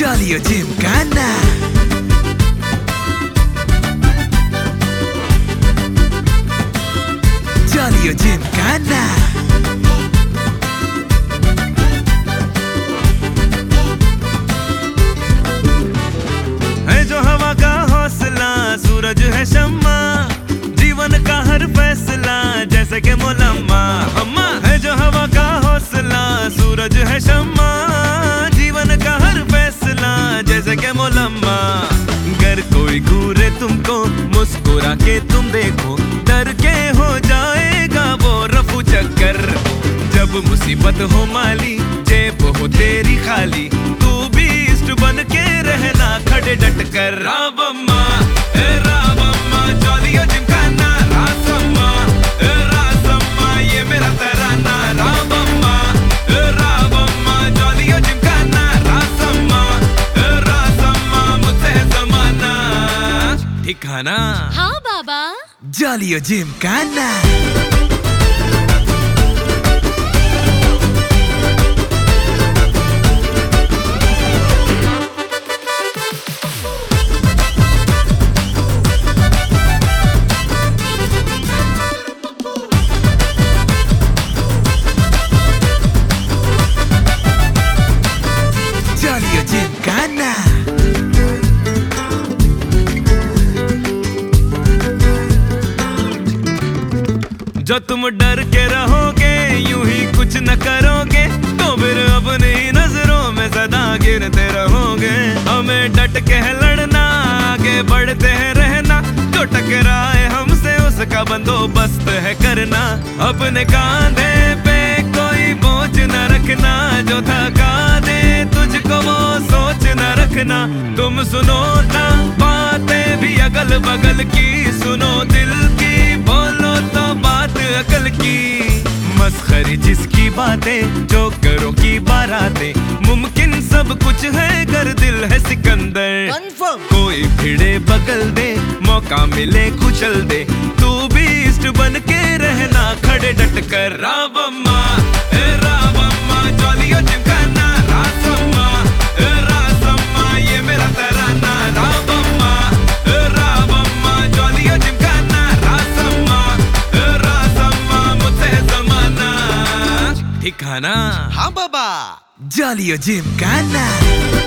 Jolly Gymkhana. Jolly Gymkhana. है जो हवा का हौसला, सूरज है शम्मा, जीवन का हर फैसला जैसे के मोलम्मा। अम्मा है जो हवा का हौसला, सूरज है शम्मा, जीवन का हर फैसला जैसे के मोलम्मा। गर कोई घूरे तुमको, मुस्कुरा के तुम देखो, डर के हो जाएगा वो रफू चक्कर। जब मुसीबत हो माली, जेब हो तेरी खाली, तू भी इष्ट बन के रहना खड़े डट कर। रावम्मा जॉली जिमखाना, रासम्मा ये मेरा तराना। रावम्मा जॉली जिमखाना, रासम्मा मुझसे है ज़माना। ठिकाना हाँ बाबा। Jolly Gymkhana. Jolly Gymkhana. जो तुम डर के रहोगे, यूं ही कुछ न करोगे, तो फिर अपनी नजरों में सदा गिरते रहोगे। हमें डट के है लड़ना, आगे बढ़ते हैं रहना, जो टकराए हमसे उसका बंदोबस्त है करना। अपने कांधे पे कोई बोझ न रखना, जो थका दे तुझको वो सोच न रखना। तुम सुनो ना बातें भी अगल बगल की, सुनो दिल की, बोलो तो बात अकल की। मस्खरी जिसकी बातें, जोकरों की बारातें, मुमकिन सब कुछ है अगर दिल है सिकंदर। कोई भिड़े बगल दे, मौका मिले कुचल दे, तू भी इष्ट बन के रहना खड़े डट कर। रावम्मा जॉली जिमखाना, रासम्मा ये मेरा तराना। रावम्मा जॉली जिमखाना, रासम्मा मुझसे है ज़माना। ठिकाना हाँ बाबा। Jolly Gymkhana.